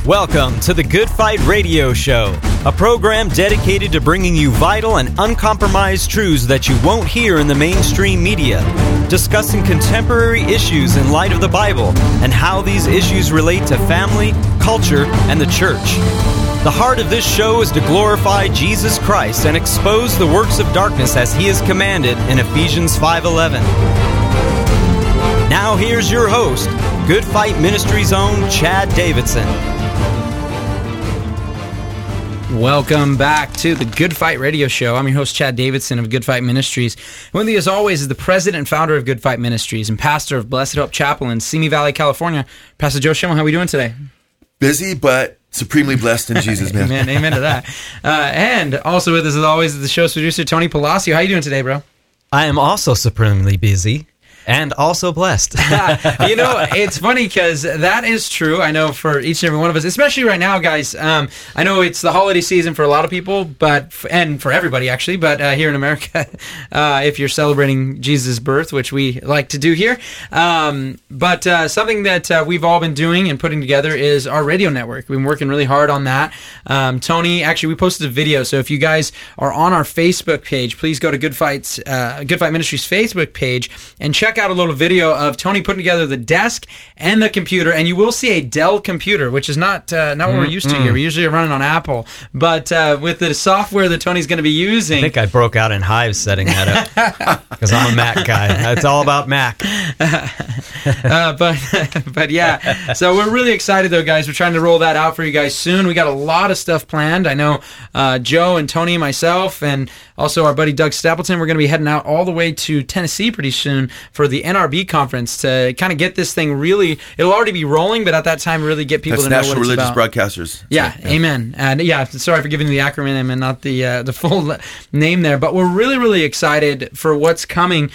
Welcome to the Good Fight Radio Show, a program dedicated to bringing you vital and uncompromised truths that you won't hear in the mainstream media, discussing contemporary issues in light of the Bible and how these issues relate to family, culture, and the church. The heart of this show is to glorify Jesus Christ and expose the works of darkness as He is commanded in Ephesians 5:11. Now here's your host, Good Fight Ministries' own Chad Davidson. Welcome back to the Good Fight Radio Show. I'm your host, Chad Davidson of Good Fight Ministries. With me, as always, is the president and founder of Good Fight Ministries and pastor of Blessed Hope Chapel in Simi Valley, California, Pastor Joe Schimmel. How are we doing today? Busy, but supremely blessed in Jesus, man. Amen to that. And also with us, as always, is the show's producer, Tony Palacio. How you doing today, bro? I am also supremely busy. And also blessed. You know, it's funny because that is true. I know for each and every one of us, especially right now, guys. I know it's the holiday season for a lot of people, and for everybody actually. But here in America, if you're celebrating Jesus' birth, which we like to do here, but something that we've all been doing and putting together is our radio network. We've been working really hard on that. Tony, actually, we posted a video. So if you guys are on our Facebook page, please go to Good Fight Ministries Facebook page and check out a little video of Tony putting together the desk and the computer, and you will see a Dell computer, which is not what we're used to here. We usually are running on Apple, but with the software that Tony's going to be using, I think I broke out in hives setting that up because I'm a Mac guy. It's all about Mac. But yeah, so we're really excited though, guys. We're trying to roll that out for you guys soon. We got a lot of stuff planned. I know Joe and Tony and myself, and also our buddy Doug Stapleton, we're going to be heading out all the way to Tennessee pretty soon for the NRB conference to kind of get this thing really, it'll already be rolling, but at that time really get people to know what it's about. National Religious Broadcasters. Yeah, amen. And yeah, sorry for giving you the acronym and not the full name there, but we're really, really excited for what's coming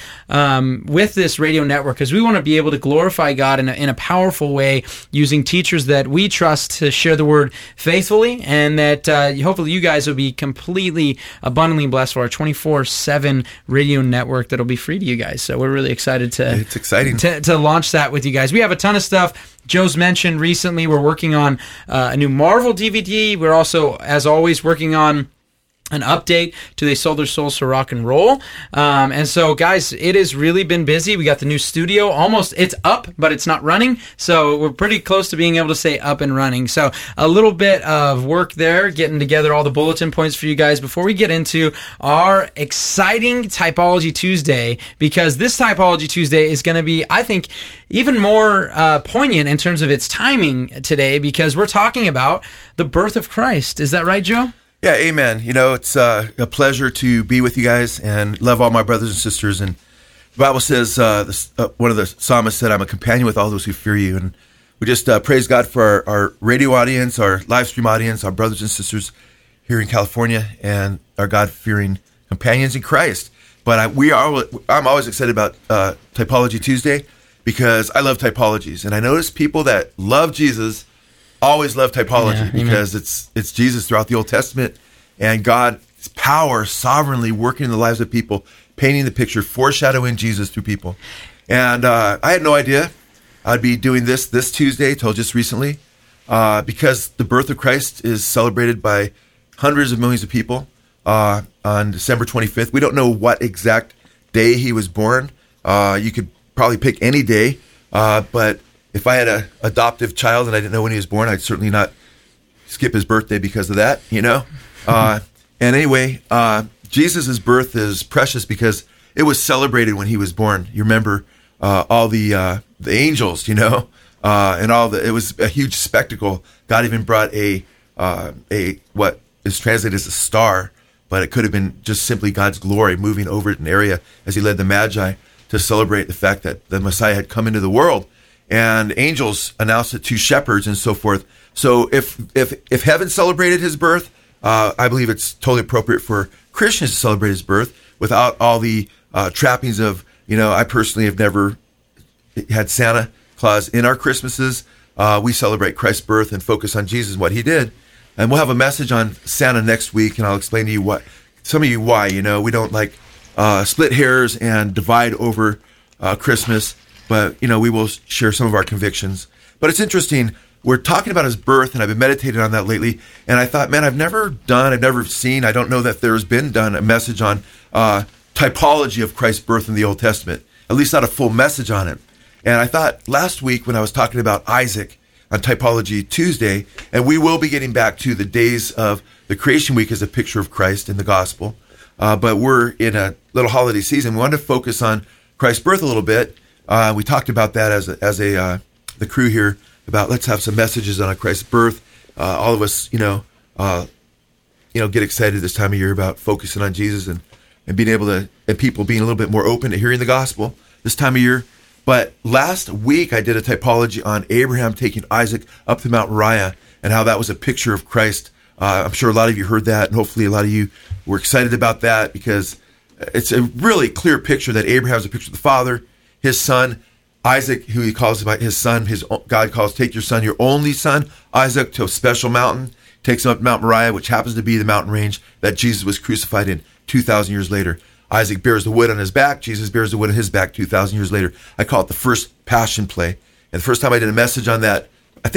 with this radio network, because we want to be able to glorify God in a powerful way using teachers that we trust to share the word faithfully, and that hopefully you guys will be completely abundantly blessed for our 24/7 radio network that'll be free to you guys. So we're really excited it's exciting to launch that with you guys. We have a ton of stuff. Joe's mentioned recently we're working on a new Marvel DVD. We're also, as always, working on an update to They Sold Their Souls to Rock and Roll. And so, guys, it has really been busy. We got the new studio. Almost, it's up, but it's not running. So we're pretty close to being able to say up and running. So a little bit of work there, getting together all the bulletin points for you guys before we get into our exciting Typology Tuesday, because this Typology Tuesday is going to be, I think, even more poignant in terms of its timing today, because we're talking about the birth of Christ. Is that right, Joe? Yeah, amen. You know, it's a pleasure to be with you guys and love all my brothers and sisters. And the Bible says, one of the psalmists said, I'm a companion with all those who fear you. And we just praise God for our radio audience, our live stream audience, our brothers and sisters here in California, and our God-fearing companions in Christ. But I'm always excited about Typology Tuesday, because I love typologies. And I notice people that love Jesus always love typology, because it's Jesus throughout the Old Testament, and God's power sovereignly working in the lives of people, painting the picture, foreshadowing Jesus through people. And I had no idea I'd be doing this Tuesday till just recently, because the birth of Christ is celebrated by hundreds of millions of people on December 25th. We don't know what exact day he was born. You could probably pick any day, but if I had an adoptive child and I didn't know when he was born, I'd certainly not skip his birthday because of that, you know? And anyway, Jesus' birth is precious because it was celebrated when he was born. You remember all the angels, you know, and it was a huge spectacle. God even brought a what is translated as a star, but it could have been just simply God's glory moving over an area as he led the Magi to celebrate the fact that the Messiah had come into the world. And angels announced it to shepherds and so forth. So if heaven celebrated his birth, I believe it's totally appropriate for Christians to celebrate his birth without all the trappings of, you know, I personally have never had Santa Claus in our Christmases. We celebrate Christ's birth and focus on Jesus and what he did. And we'll have a message on Santa next week, and I'll explain to you why, you know, we don't like split hairs and divide over Christmas. But, you know, we will share some of our convictions. But it's interesting. we're talking about his birth, and I've been meditating on that lately. And I thought, man, I've never seen, I don't know that there's been done a message on typology of Christ's birth in the Old Testament, at least not a full message on it. And I thought last week when I was talking about Isaac on Typology Tuesday, and we will be getting back to the days of the creation week as a picture of Christ in the gospel. But we're in a little holiday season. We wanted to focus on Christ's birth a little bit. We talked about that as the crew here, about let's have some messages on Christ's birth. All of us, get excited this time of year about focusing on Jesus and being able to, and people being a little bit more open to hearing the gospel this time of year. But last week I did a typology on Abraham taking Isaac up to Mount Moriah and how that was a picture of Christ. I'm sure a lot of you heard that, and hopefully a lot of you were excited about that, because it's a really clear picture that Abraham is a picture of the Father, his son, Isaac, who he calls about his son, God calls, take your son, your only son, Isaac, to a special mountain, takes him up to Mount Moriah, which happens to be the mountain range that Jesus was crucified in 2,000 years later. Isaac bears the wood on his back. Jesus bears the wood on his back 2,000 years later. I call it the first passion play. And the first time I did a message on that, I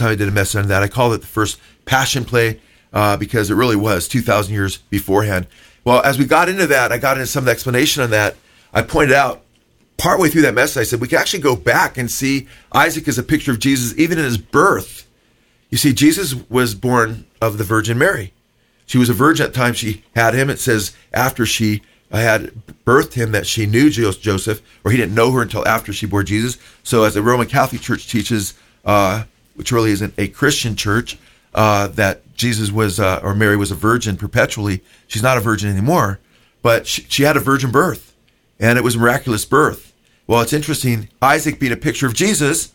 called it the first passion play because it really was 2,000 years beforehand. Well, as we got into that, I got into some of the explanation on that. I pointed out partway through that message, I said, we can actually go back and see Isaac as a picture of Jesus even in his birth. You see, Jesus was born of the Virgin Mary. She was a virgin at the time she had him. It says after she had birthed him that she knew Joseph, or he didn't know her until after she bore Jesus. So as the Roman Catholic Church teaches, which really isn't a Christian church, that Jesus was, or Mary was a virgin perpetually. She's not a virgin anymore, but she had a virgin birth, and it was a miraculous birth. Well, it's interesting. Isaac, being a picture of Jesus,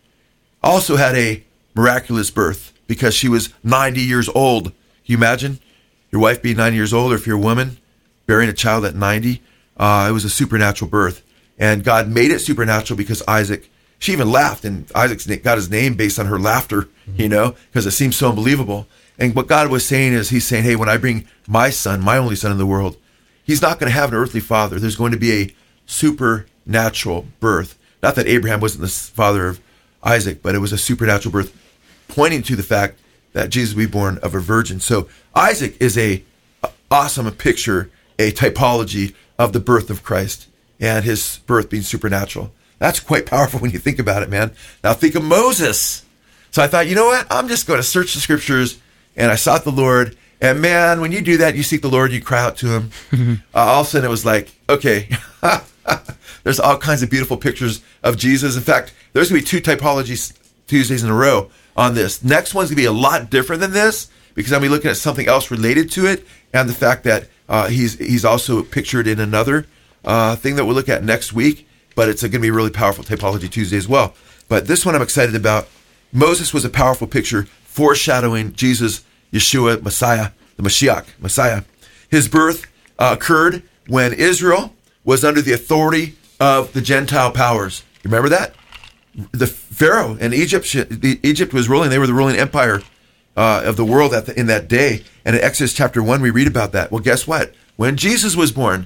also had a miraculous birth because she was 90 years old. Can you imagine your wife being 90 years old, or if you're a woman, bearing a child at 90? It was a supernatural birth. And God made it supernatural because Isaac, she even laughed, and Isaac got his name based on her laughter, because it seems so unbelievable. And what God was saying is, he's saying, hey, when I bring my son, my only son in the world, he's not going to have an earthly father. There's going to be a supernatural birth. Not that Abraham wasn't the father of Isaac, but it was a supernatural birth, pointing to the fact that Jesus will be born of a virgin. So Isaac is a awesome picture, a typology of the birth of Christ and his birth being supernatural. That's quite powerful when you think about it, man. Now think of Moses. So I thought, you know what? I'm just going to search the scriptures, and I sought the Lord. And man, when you do that, you seek the Lord, you cry out to him. All of a sudden it was like, okay, there's all kinds of beautiful pictures of Jesus. In fact, there's going to be 2 typology Tuesdays in a row on this. Next one's going to be a lot different than this, because I'm going to be looking at something else related to it, and the fact that he's also pictured in another thing that we'll look at next week. But it's going to be a really powerful Typology Tuesday as well. But this one I'm excited about. Moses was a powerful picture foreshadowing Jesus, Yeshua, Messiah, the Mashiach, Messiah. His birth occurred when Israel was under the authority of the Gentile powers. Remember that? The Pharaoh and Egypt was ruling. They were the ruling empire of the world in that day. And in Exodus chapter 1, we read about that. Well, guess what? When Jesus was born,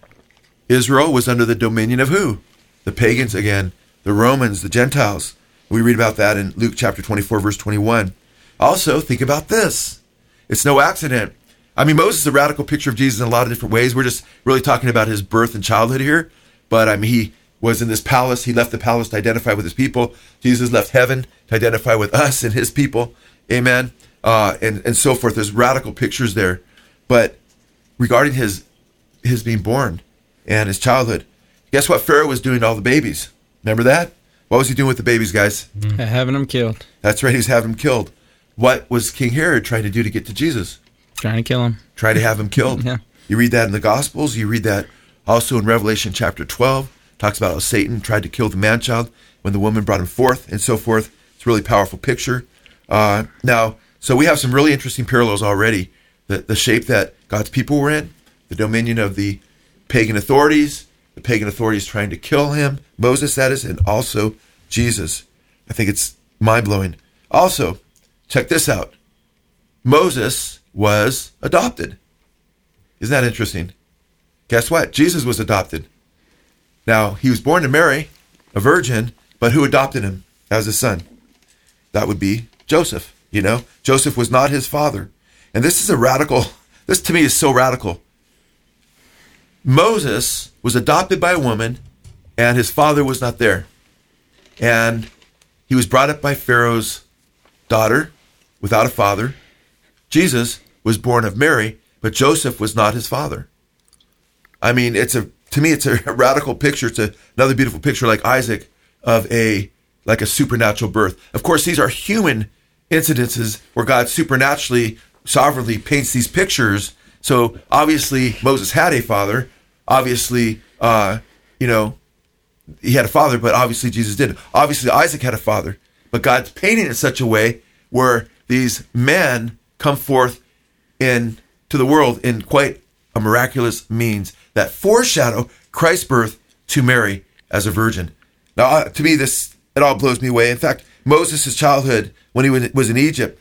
Israel was under the dominion of who? The pagans again, the Romans, the Gentiles. We read about that in Luke chapter 24, verse 21. Also, think about this. It's no accident. I mean, Moses is a radical picture of Jesus in a lot of different ways. We're just really talking about his birth and childhood here. But I mean, he was in this palace. He left the palace to identify with his people. Jesus left heaven to identify with us and his people. Amen. And so forth. There's radical pictures there. But regarding his being born and his childhood, guess what Pharaoh was doing to all the babies? Remember that? What was he doing with the babies, guys? Having them killed. That's right. He was having them killed. What was King Herod trying to do to get to Jesus? Trying to kill him. Trying to have him killed. Yeah. You read that in the Gospels. You read that also in Revelation chapter 12. Talks about how Satan tried to kill the man-child when the woman brought him forth and so forth. It's a really powerful picture. Now, so we have some really interesting parallels already. The shape that God's people were in, the dominion of the pagan authorities trying to kill him, Moses that is, and also Jesus. I think it's mind-blowing. Also, check this out. Moses was adopted. Isn't that interesting? Guess what? Jesus was adopted. Now, he was born to Mary, a virgin, but who adopted him as a son? that would be Joseph. Joseph was not his father. And this to me is so radical. Moses was adopted by a woman, and his father was not there. And he was brought up by Pharaoh's daughter without a father. Jesus was born of Mary, but Joseph was not his father. I mean, to me, it's a radical picture. It's another beautiful picture like Isaac of a supernatural birth. Of course, these are human incidences where God supernaturally, sovereignly paints these pictures. So obviously Moses had a father. Obviously, he had a father, but obviously Jesus didn't. Obviously Isaac had a father, but God's painting it in such a way where these men come forth into the world in quite a miraculous means that foreshadow Christ's birth to Mary as a virgin. Now, to me, it all blows me away. In fact, Moses' childhood, when he was in Egypt,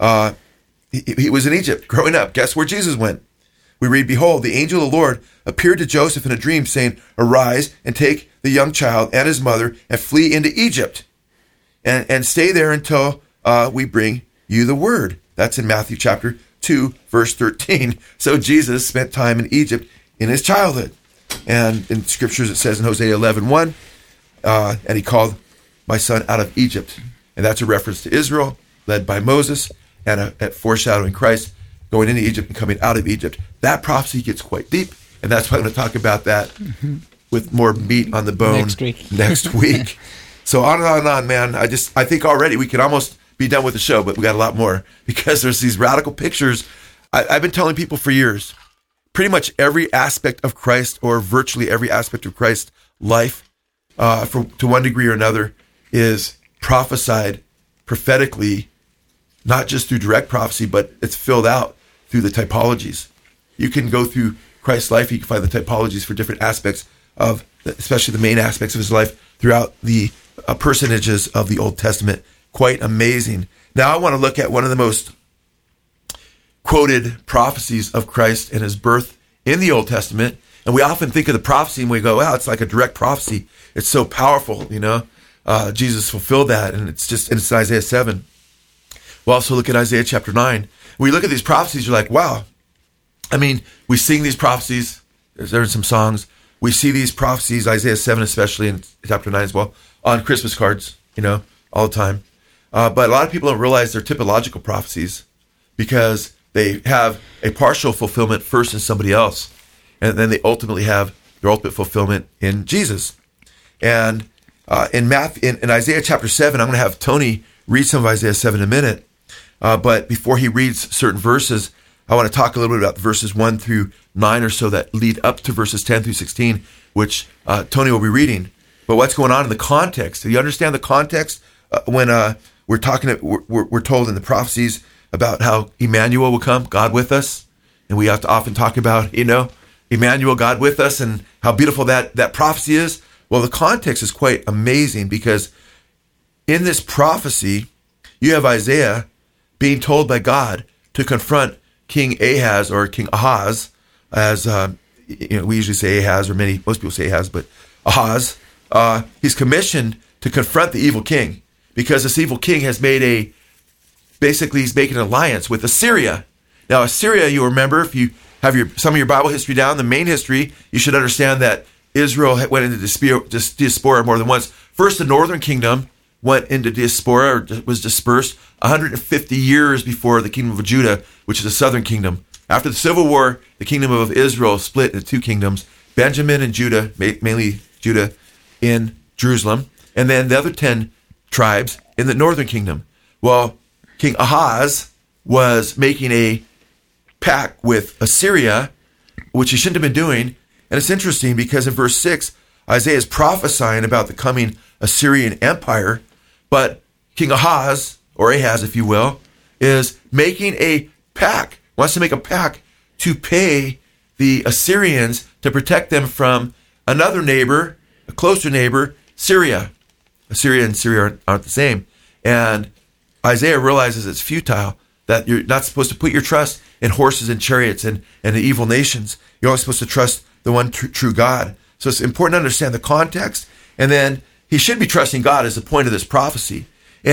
he was in Egypt growing up. Guess where Jesus went? We read, "Behold, the angel of the Lord appeared to Joseph in a dream, saying, Arise and take the young child and his mother and flee into Egypt and stay there until we bring you the word." That's in Matthew chapter 2, verse 13. So Jesus spent time in Egypt in his childhood. And in scriptures it says in Hosea 11:1, and he called my son out of Egypt. And that's a reference to Israel, led by Moses, and a foreshadowing Christ going into Egypt and coming out of Egypt. That prophecy gets quite deep, and that's why I'm going to talk about that with more meat on the bone next week. So on and on, man. I think already we could almost be done with the show, but we got a lot more because there's these radical pictures. I've been telling people for years, pretty much every aspect of Christ, or virtually every aspect of Christ's life, to one degree or another, is prophesied prophetically, not just through direct prophecy, but it's filled out through the typologies. You can go through Christ's life, you can find the typologies for different aspects of, especially the main aspects of his life, throughout the personages of the Old Testament. Quite amazing. Now I want to look at one of the most quoted prophecies of Christ and his birth in the Old Testament. And we often think of the prophecy and we go, wow, it's like a direct prophecy. It's so powerful, Jesus fulfilled that, and it's Isaiah 7. We'll also look at Isaiah chapter 9. When you look at these prophecies, you're like, wow. I mean, we sing these prophecies. There are some songs. We see these prophecies, Isaiah 7 especially, and chapter 9 as well, on Christmas cards, all the time. But a lot of people don't realize they're typological prophecies because they have a partial fulfillment first in somebody else. And then they ultimately have their ultimate fulfillment in Jesus. And in Isaiah chapter 7, I'm going to have Tony read some of Isaiah 7 in a minute. But before he reads certain verses, I want to talk a little bit about verses 1 through 9 or so that lead up to verses 10 through 16, which Tony will be reading. But what's going on in the context? Do you understand the context when we're told in the prophecies about how Emmanuel will come, God with us? And we have to often talk about, Emmanuel, God with us, and how beautiful that prophecy is. Well, the context is quite amazing because in this prophecy, you have Isaiah being told by God to confront King Ahaz or King Ahaz, as we usually say Ahaz, or most people say Ahaz, but Ahaz. He's commissioned to confront the evil king because this evil king has he's making an alliance with Assyria. Now, Assyria, you remember, if you have some of your Bible history down, the main history, you should understand that Israel went into diaspora more than once. First, the northern kingdom went into diaspora, or was dispersed 150 years before the kingdom of Judah, which is the southern kingdom. After the Civil War, the kingdom of Israel split into two kingdoms, Benjamin and Judah, mainly Judah in Jerusalem, and then the other 10 tribes in the northern kingdom. Well, King Ahaz was making a pact with Assyria, which he shouldn't have been doing. And it's interesting because in verse 6, Isaiah is prophesying about the coming Assyrian Empire, but King Ahaz, or Ahaz if you will, is making a pact, wants to make a pact to pay the Assyrians to protect them from another neighbor, a closer neighbor, Syria. Assyria and Syria aren't the same. And Isaiah realizes it's futile, that you're not supposed to put your trust in horses and chariots and the evil nations. You're only supposed to trust the one true God. So it's important to understand the context. And then he should be trusting God as the point of this prophecy. And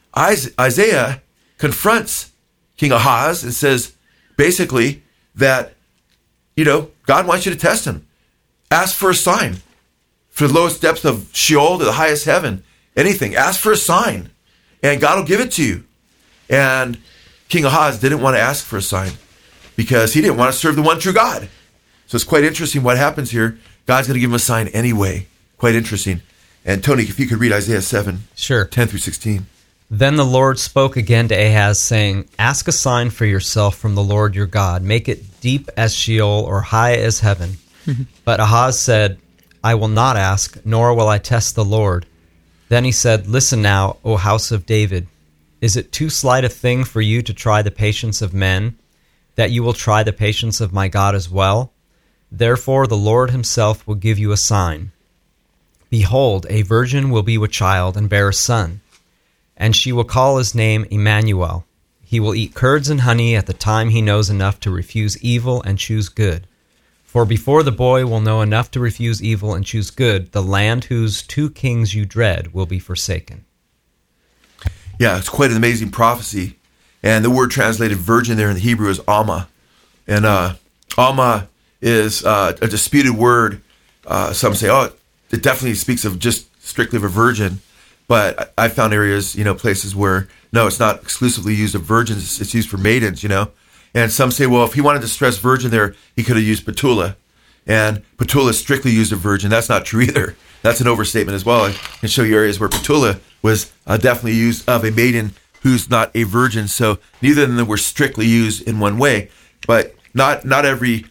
Isaiah confronts King Ahaz and says, basically, that, God wants you to test him. Ask for a sign. From the lowest depths of Sheol to the highest heaven, anything. Ask for a sign, and God will give it to you. And King Ahaz didn't want to ask for a sign because he didn't want to serve the one true God. So it's quite interesting what happens here. God's going to give him a sign anyway. Quite interesting. And Tony, if you could read Isaiah 7, Sure. 10 through 16. Then the Lord spoke again to Ahaz, saying, Ask a sign for yourself from the Lord your God. Make it deep as Sheol or high as heaven. But Ahaz said, I will not ask, nor will I test the Lord. Then he said, Listen now, O house of David. Is it too slight a thing for you to try the patience of men, that you will try the patience of my God as well? Therefore the Lord himself will give you a sign. Behold, a virgin will be with child and bear a son, and she will call his name Emmanuel. He will eat curds and honey at the time he knows enough to refuse evil and choose good. For before the boy will know enough to refuse evil and choose good, the land whose 2 kings you dread will be forsaken. Yeah, it's quite an amazing prophecy. And the word translated virgin there in the Hebrew is Alma. And Alma is a disputed word. Some say, it definitely speaks of just strictly of a virgin. But I found areas, places where, no, it's not exclusively used of virgins. It's used for maidens, And some say, well, if he wanted to stress virgin there, he could have used Petula. And Petula is strictly used of virgin. That's not true either. That's an overstatement as well. I can show you areas where Petula was definitely used of a maiden who's not a virgin. So neither of them were strictly used in one way. But not every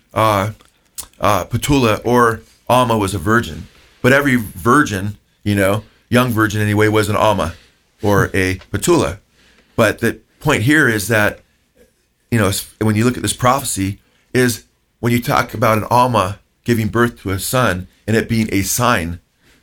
Petula or Alma was a virgin. But every virgin, young virgin anyway, was an Alma or a Petula. But the point here is that, when you look at this prophecy, is when you talk about an Alma giving birth to a son and it being a sign.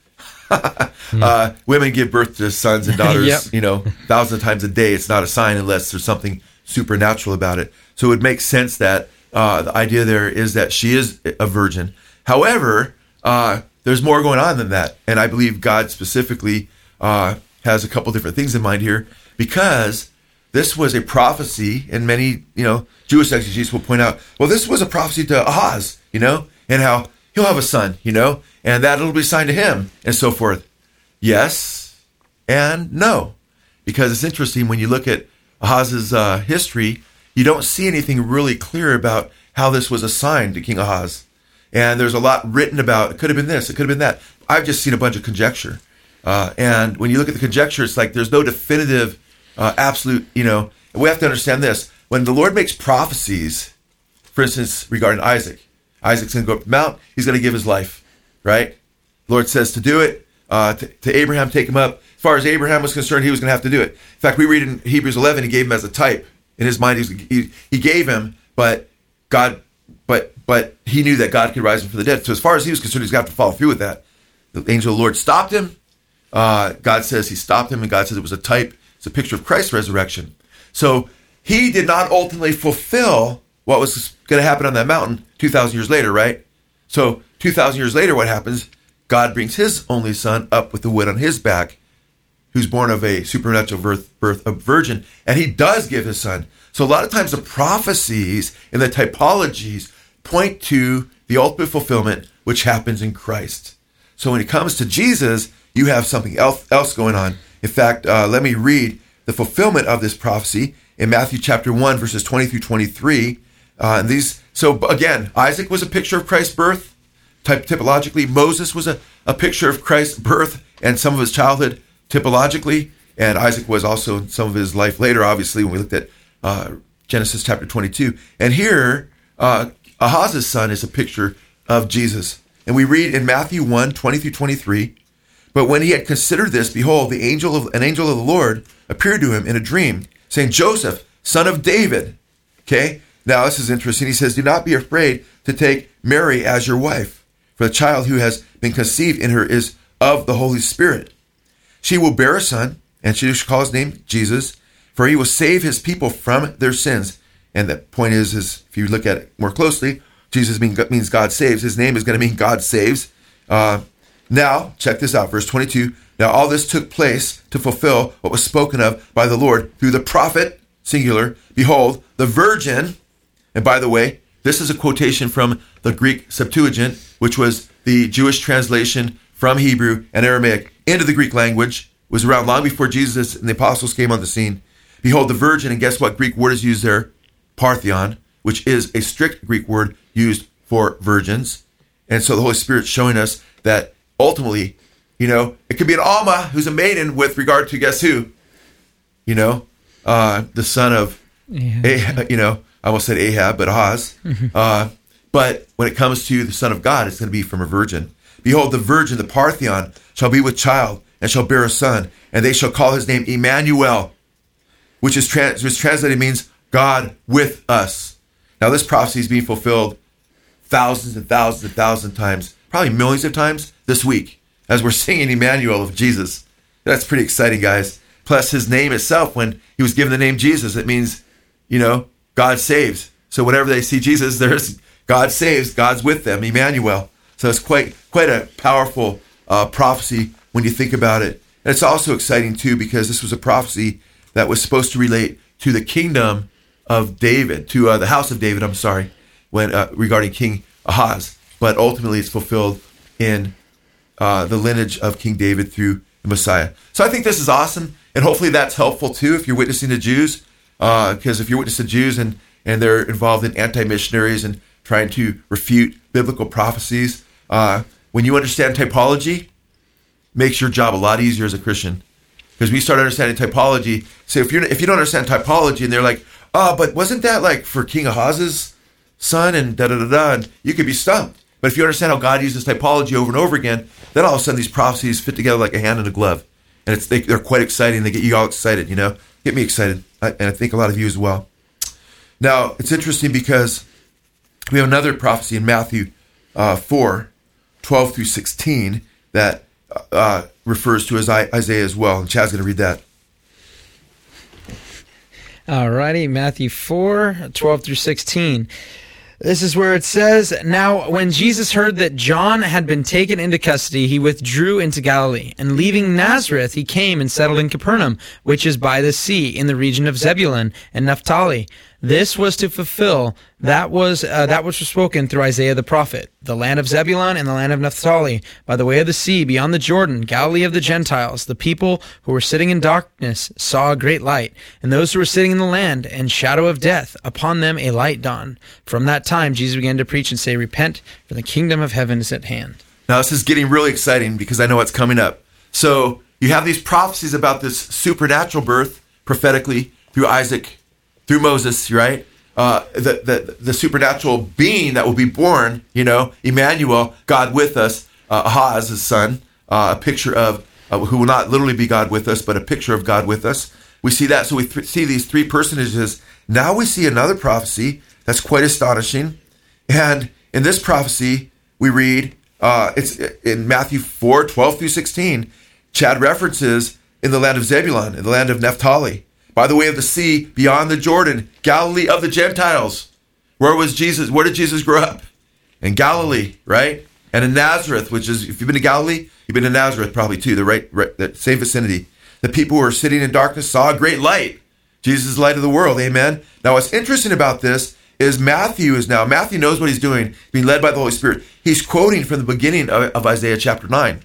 Women give birth to sons and daughters, thousands of times a day. It's not a sign unless there's something supernatural about it. So it would make sense that the idea there is that she is a virgin. However, there's more going on than that. And I believe God specifically has a couple different things in mind here, because this was a prophecy, and many, Jewish exegetes will point out, well, this was a prophecy to Ahaz, and how he'll have a son, and that'll be assigned to him, and so forth. Yes and no, because it's interesting when you look at Ahaz's history, you don't see anything really clear about how this was assigned to King Ahaz. And there's a lot written about, it could have been this, it could have been that. I've just seen a bunch of conjecture. And when you look at the conjecture, it's like there's no definitive, absolute, and we have to understand this. When the Lord makes prophecies, for instance, regarding Isaac's going to go up the mount, he's going to give his life, right? The Lord says to do it, to Abraham, take him up. As far as Abraham was concerned, he was going to have to do it. In fact, we read in Hebrews 11, he gave him as a type. In his mind, he gave him, but he knew that God could rise him from the dead. So as far as he was concerned, he's going to have to follow through with that. The angel of the Lord stopped him. God says he stopped him, and God says it was a type. It's a picture of Christ's resurrection. So he did not ultimately fulfill what was going to happen on that mountain 2,000 years later, right? So 2,000 years later, what happens? God brings his only son up with the wood on his back, who's born of a supernatural birth of virgin, and he does give his son. So a lot of times the prophecies and the typologies point to the ultimate fulfillment, which happens in Christ. So when it comes to Jesus, you have something else going on. In fact, let me read the fulfillment of this prophecy in Matthew chapter 1, verses 20 through 23. So again, Isaac was a picture of Christ's birth, typologically. Moses was a picture of Christ's birth and some of his childhood, typologically. And Isaac was also in some of his life later, obviously, when we looked at Genesis chapter 22. And here, Ahaz's son is a picture of Jesus. And we read in Matthew 1, 20 through 23, but when he had considered this, behold, an angel of the Lord appeared to him in a dream, saying, Joseph, son of David. Okay, now this is interesting. He says, do not be afraid to take Mary as your wife, for the child who has been conceived in her is of the Holy Spirit. She will bear a son, and she shall call his name Jesus, for he will save his people from their sins. And the point is if you look at it more closely, Jesus means God saves. His name is going to mean God saves. Now, check this out, verse 22. Now all this took place to fulfill what was spoken of by the Lord through the prophet, singular, behold, the virgin. And by the way, this is a quotation from the Greek Septuagint, which was the Jewish translation from Hebrew and Aramaic into the Greek language. It was around long before Jesus and the apostles came on the scene. Behold, the virgin, and guess what Greek word is used there? Partheon, which is a strict Greek word used for virgins. And so the Holy Spirit's showing us that ultimately, it could be an Alma who's a maiden with regard to guess who? The son of, I almost said Ahab, but Ahaz. But when it comes to the Son of God, it's going to be from a virgin. Behold, the virgin, the Partheon, shall be with child and shall bear a son, and they shall call his name Emmanuel, which translated means God with us. Now, this prophecy is being fulfilled thousands and thousands and thousands of times, probably millions of times this week, as we're singing Emmanuel of Jesus. That's pretty exciting, guys. Plus, his name itself, when he was given the name Jesus, it means, God saves. So whenever they see Jesus, there's God saves, God's with them, Emmanuel. So it's quite a powerful prophecy when you think about it. And it's also exciting, too, because this was a prophecy that was supposed to relate to the kingdom of David, to the house of David, when regarding King Ahaz. But ultimately, it's fulfilled in the lineage of King David through the Messiah. So I think this is awesome, and hopefully that's helpful, too, if you're witnessing to Jews, because if you're witnessing to Jews and they're involved in anti-missionaries and trying to refute biblical prophecies, when you understand typology, makes your job a lot easier as a Christian. Because we start understanding typology. So if you don't understand typology, and they're like, but wasn't that like for King Ahaz's son and da-da-da-da, and you could be stumped. But if you understand how God uses typology over and over again, then all of a sudden these prophecies fit together like a hand in a glove. And they're quite exciting. They get you all excited, Get me excited. And I think a lot of you as well. Now, it's interesting because we have another prophecy in Matthew 4, 12 through 16 that refers to Isaiah as well. And Chad's going to read that. All righty, Matthew 4, 12 through 16. This is where it says, Now when Jesus heard that John had been taken into custody, he withdrew into Galilee. And leaving Nazareth, he came and settled in Capernaum, which is by the sea, in the region of Zebulun and Naphtali. This was to fulfill that which was spoken through Isaiah the prophet. The land of Zebulun and the land of Naphtali, by the way of the sea, beyond the Jordan, Galilee of the Gentiles. The people who were sitting in darkness saw a great light, and those who were sitting in the land and shadow of death, upon them a light dawned. From that time, Jesus began to preach and say, Repent, for the kingdom of heaven is at hand. Now, this is getting really exciting because I know what's coming up. So you have these prophecies about this supernatural birth prophetically through Isaac, through Moses, right? The supernatural being that will be born, Emmanuel, God with us, Ahaz, his son, a picture of who will not literally be God with us, but a picture of God with us. We see that. So we see these three personages. Now we see another prophecy that's quite astonishing. And in this prophecy, we read, it's in Matthew 4, 12 through 16, Chad references in the land of Zebulun, in the land of Naphtali, by the way of the sea, beyond the Jordan, Galilee of the Gentiles. Where was Jesus? Where did Jesus grow up? In Galilee, right? And in Nazareth, which is, if you've been to Galilee, you've been to Nazareth probably too, the same vicinity. The people who were sitting in darkness saw a great light. Jesus is the light of the world, amen? Now what's interesting about this is Matthew knows what he's doing, being led by the Holy Spirit. He's quoting from the beginning of Isaiah chapter 9.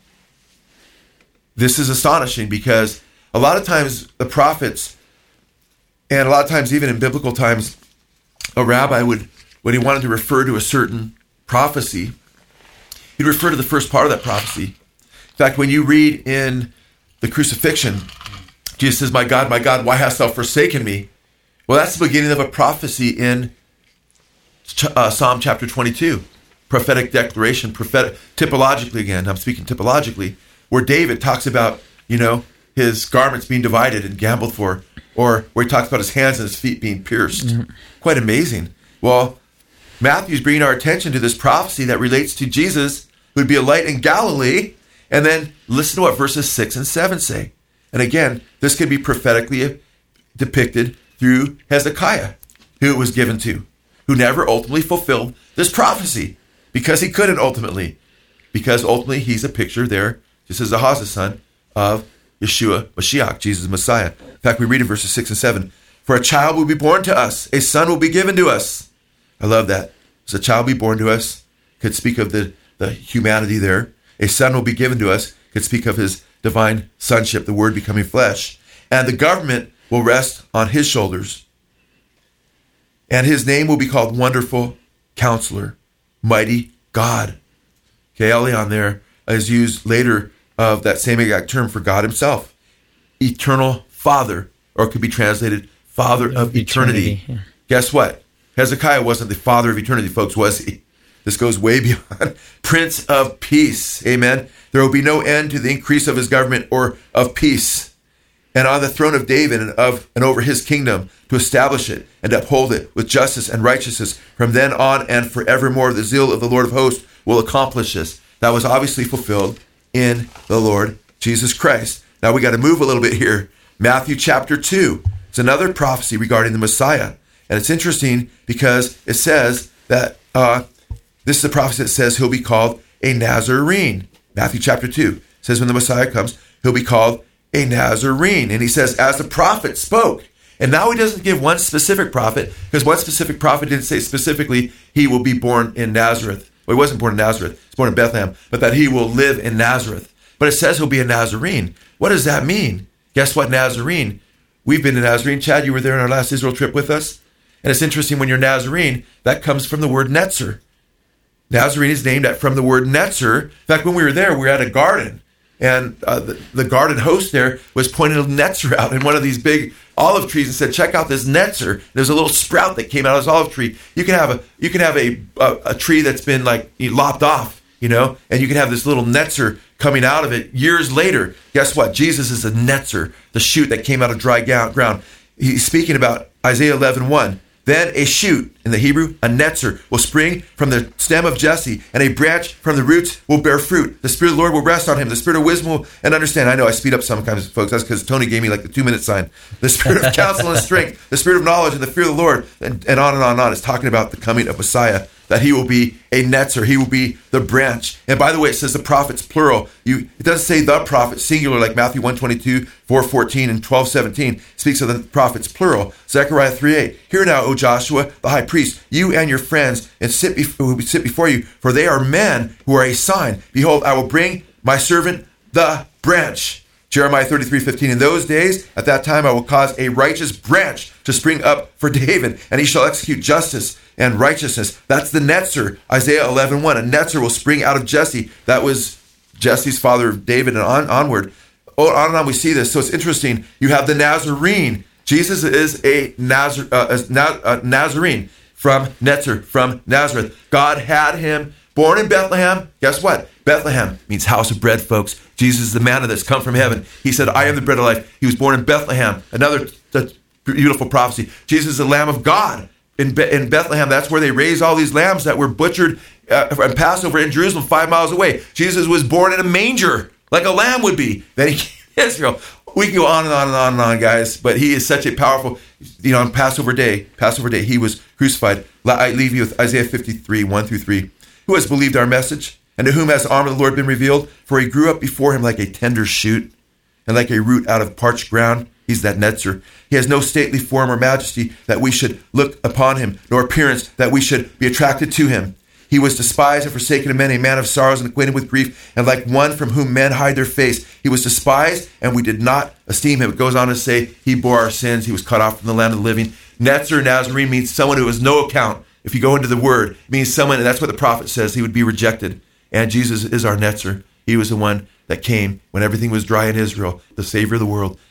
This is astonishing because a lot of times the prophets, and a lot of times even in biblical times, a rabbi would, when he wanted to refer to a certain prophecy, he'd refer to the first part of that prophecy. In fact, when you read in the crucifixion, Jesus says, my God, why hast thou forsaken me? Well, that's the beginning of a prophecy in Psalm chapter 22, prophetic declaration, typologically again, I'm speaking typologically, where David talks about, his garments being divided and gambled for, or where he talks about his hands and his feet being pierced. Mm-hmm. Quite amazing. Well, Matthew's bringing our attention to this prophecy that relates to Jesus, who would be a light in Galilee, and then listen to what verses 6 and 7 say. And again, this can be prophetically depicted through Hezekiah, who it was given to, who never ultimately fulfilled this prophecy, because he couldn't ultimately, because ultimately he's a picture there, just as Ahaz's son, of Yeshua, Mashiach, Jesus the Messiah. In fact, we read in verses 6 and 7, for a child will be born to us, a son will be given to us. I love that. So a child will be born to us, could speak of the humanity there. A son will be given to us, could speak of his divine sonship, the word becoming flesh. And the government will rest on his shoulders. And his name will be called Wonderful Counselor, Mighty God. Okay, Elion there is used later of that same exact term for God himself. Eternal Father, or it could be translated Father of Eternity. Yeah. Guess what? Hezekiah wasn't the father of eternity, folks, was he? This goes way beyond. Prince of Peace. Amen. There will be no end to the increase of his government or of peace. And on the throne of David and over his kingdom, to establish it and uphold it with justice and righteousness from then on and forevermore. The zeal of the Lord of hosts will accomplish this. That was obviously fulfilled in the Lord Jesus Christ. Now we got to move a little bit here. Matthew chapter 2. It's another prophecy regarding the Messiah. And it's interesting because it says that this is a prophecy that says he'll be called a Nazarene. Matthew chapter 2 says when the Messiah comes, he'll be called a Nazarene. And he says, as the prophet spoke. And now he doesn't give one specific prophet, because one specific prophet didn't say specifically he will be born in Nazareth. Well, he wasn't born in Nazareth. He was born in Bethlehem. But that he will live in Nazareth. But it says he'll be a Nazarene. What does that mean? Guess what, Nazarene? We've been to Nazarene. Chad, you were there on our last Israel trip with us. And it's interesting, when you're Nazarene, that comes from the word Netzer. Nazarene is named from the word Netzer. In fact, when we were there, we were at a garden. And the garden host there was pointing a Netzer out in one of these big olive trees and said, check out this Netzer. There's a little sprout that came out of this olive tree. You can have a tree that's been like lopped off, and you can have this little Netzer coming out of it years later. Guess what? Jesus is a Netzer, the shoot that came out of dry ground. He's speaking about Isaiah 11:1. Then a shoot, in the Hebrew, a netzer, will spring from the stem of Jesse, and a branch from the roots will bear fruit. The Spirit of the Lord will rest on him. The Spirit of wisdom and understand. I know I speed up sometimes, folks. That's because Tony gave me like the 2-minute sign. The Spirit of counsel and strength, the Spirit of knowledge and the fear of the Lord, and on and on and on. It's talking about the coming of Messiah, that he will be a netzer. He will be the branch. And by the way, it says the prophets, plural. It doesn't say the prophet, singular, like Matthew 1:22, 4:14, and 12:17. Speaks of the prophets, plural. Zechariah 3:8. Hear now, O Joshua, the high priest, you and your friends, and who sit before you, for they are men who are a sign. Behold, I will bring my servant, the branch. Jeremiah 33:15. In those days, at that time, I will cause a righteous branch to spring up for David, and he shall execute justice and righteousness. That's the netzer. Isaiah 11:1. A netzer will spring out of Jesse. That was Jesse's father, David, and onward. On and on we see this. So it's interesting. You have the Nazarene. Jesus is a Nazarene from Netzer, from Nazareth. God had him born in Bethlehem. Guess what? Bethlehem means house of bread, folks. Jesus is the manna that's come from heaven. He said, I am the bread of life. He was born in Bethlehem. Another beautiful prophecy. Jesus is the Lamb of God. In Bethlehem, that's where they raised all these lambs that were butchered and Passover in Jerusalem 5 miles away. Jesus was born in a manger, like a lamb would be. Then he came to Israel. We can go on and on and on and on, guys, but he is such a powerful, on Passover Day, he was crucified. I leave you with Isaiah 53, 1-3. Who has believed our message? And to whom has the arm of the Lord been revealed? For he grew up before him like a tender shoot, and like a root out of parched ground. He's that netzer. He has no stately form or majesty that we should look upon him, nor appearance that we should be attracted to him. He was despised and forsaken of men, a man of sorrows and acquainted with grief, and like one from whom men hide their face. He was despised, and we did not esteem him. It goes on to say, he bore our sins. He was cut off from the land of the living. Netzer, Nazarene, means someone who has no account. If you go into the word, it means someone, and that's what the prophet says, he would be rejected. And Jesus is our netzer. He was the one that came when everything was dry in Israel, the Savior of the world,